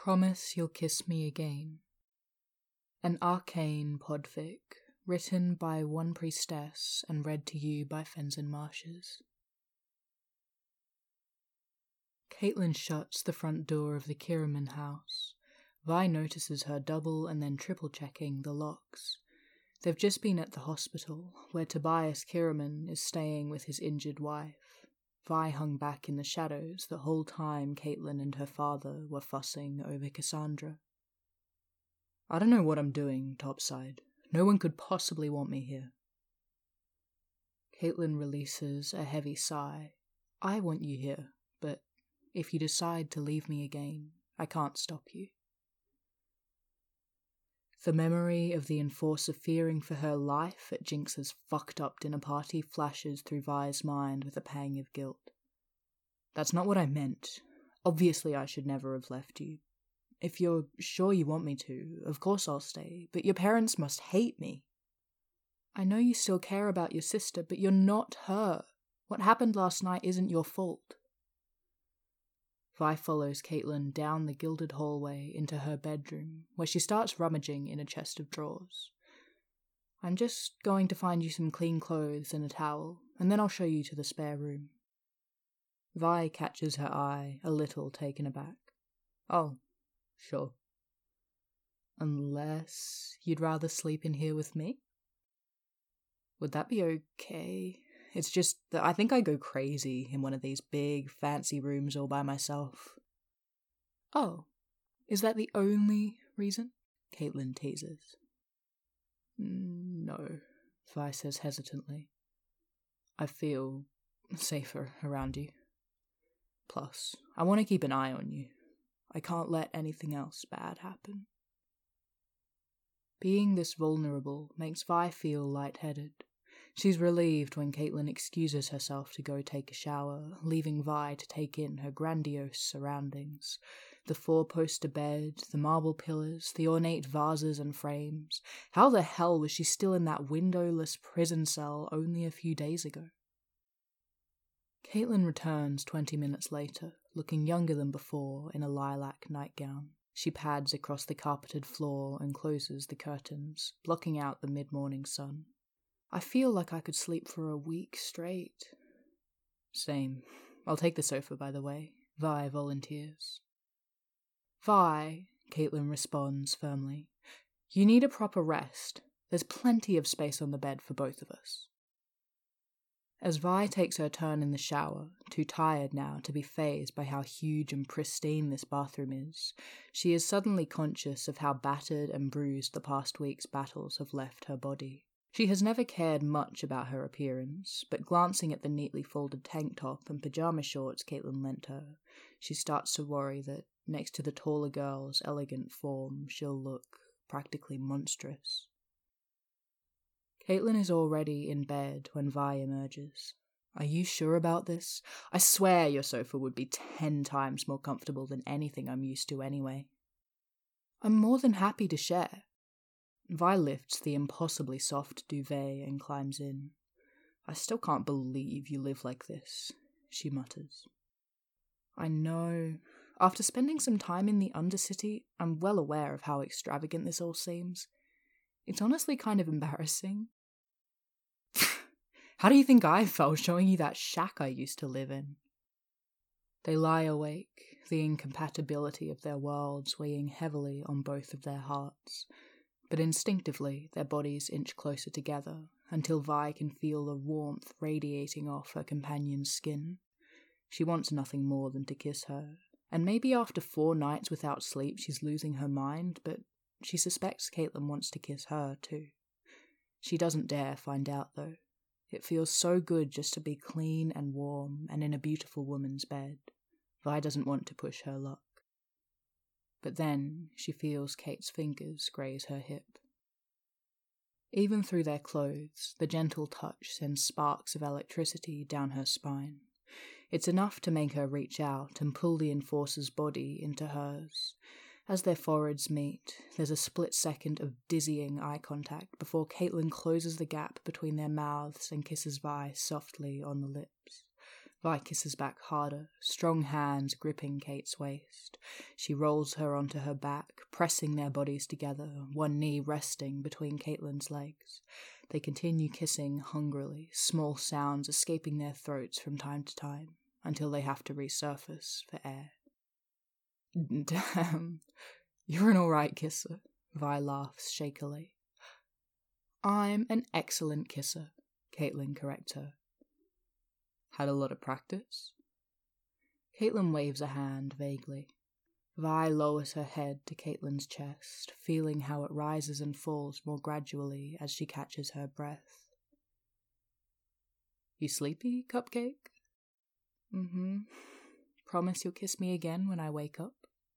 Promise you'll kiss me again. An arcane podfic, written by one priestess and read to you by Fenzen Marshes. Caitlin shuts the front door of the Kiraman house. Vi notices her double and then triple checking the locks. They've just been at the hospital, where Tobias Kiraman is staying with his injured wife. Vi hung back in the shadows the whole time Caitlin and her father were fussing over Cassandra. I don't know what I'm doing, topside. No one could possibly want me here. Caitlin releases a heavy sigh. I want you here, but if you decide to leave me again, I can't stop you. The memory of the enforcer fearing for her life at Jinx's fucked up dinner party flashes through Vi's mind with a pang of guilt. That's not what I meant. Obviously I should never have left you. If you're sure you want me to, of course I'll stay, but your parents must hate me. I know you still care about your sister, but you're not her. What happened last night isn't your fault. Vi follows Caitlin down the gilded hallway into her bedroom, where she starts rummaging in a chest of drawers. I'm just going to find you some clean clothes and a towel, and then I'll show you to the spare room. Vi catches her eye, a little taken aback. Oh, sure. Unless you'd rather sleep in here with me? Would that be okay? It's just that I think I go crazy in one of these big, fancy rooms all by myself. Oh, is that the only reason? Caitlin teases. No, Vi says hesitantly. I feel safer around you. Plus, I want to keep an eye on you. I can't let anything else bad happen. Being this vulnerable makes Vi feel lightheaded. She's relieved when Caitlin excuses herself to go take a shower, leaving Vi to take in her grandiose surroundings. The four-poster bed, the marble pillars, the ornate vases and frames. How the hell was she still in that windowless prison cell only a few days ago? Caitlin returns 20 minutes later, looking younger than before in a lilac nightgown. She pads across the carpeted floor and closes the curtains, blocking out the mid-morning sun. I feel like I could sleep for a week straight. Same. I'll take the sofa, by the way. Vi volunteers. Vi, Caitlin responds firmly. You need a proper rest. There's plenty of space on the bed for both of us. As Vi takes her turn in the shower, too tired now to be fazed by how huge and pristine this bathroom is, she is suddenly conscious of how battered and bruised the past week's battles have left her body. She has never cared much about her appearance, but glancing at the neatly folded tank top and pyjama shorts Caitlin lent her, she starts to worry that, next to the taller girl's elegant form, she'll look practically monstrous. Caitlin is already in bed when Vi emerges. Are you sure about this? I swear your sofa would be 10 times more comfortable than anything I'm used to anyway. I'm more than happy to share. Vi lifts the impossibly soft duvet and climbs in. I still can't believe you live like this, she mutters. I know. After spending some time in the Undercity, I'm well aware of how extravagant this all seems. It's honestly kind of embarrassing. How do you think I felt showing you that shack I used to live in? They lie awake, the incompatibility of their worlds weighing heavily on both of their hearts. But instinctively, their bodies inch closer together, until Vi can feel the warmth radiating off her companion's skin. She wants nothing more than to kiss her, and maybe after 4 nights without sleep she's losing her mind, but she suspects Caitlin wants to kiss her too. She doesn't dare find out though. It feels so good just to be clean and warm and in a beautiful woman's bed. Vi doesn't want to push her luck. But then she feels Kate's fingers graze her hip. Even through their clothes, the gentle touch sends sparks of electricity down her spine. It's enough to make her reach out and pull the enforcer's body into hers. As their foreheads meet, there's a split second of dizzying eye contact before Caitlin closes the gap between their mouths and kisses Vi softly on the lips. Vi kisses back harder, strong hands gripping Kate's waist. She rolls her onto her back, pressing their bodies together, one knee resting between Caitlyn's legs. They continue kissing hungrily, small sounds escaping their throats from time to time, until they have to resurface for air. Damn, you're an alright kisser, Vi laughs shakily. I'm an excellent kisser, Caitlyn corrects her. Had a lot of practice? Caitlyn waves a hand vaguely. Vi lowers her head to Caitlyn's chest, feeling how it rises and falls more gradually as she catches her breath. You sleepy, Cupcake? Promise you'll kiss me again when I wake up?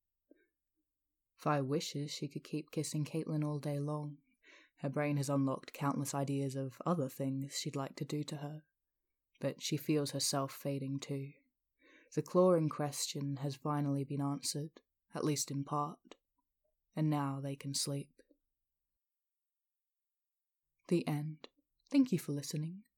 Vi wishes she could keep kissing Caitlyn all day long. Her brain has unlocked countless ideas of other things she'd like to do to her. But she feels herself fading too. The clawing question has finally been answered, at least in part, and now they can sleep. The end. Thank you for listening.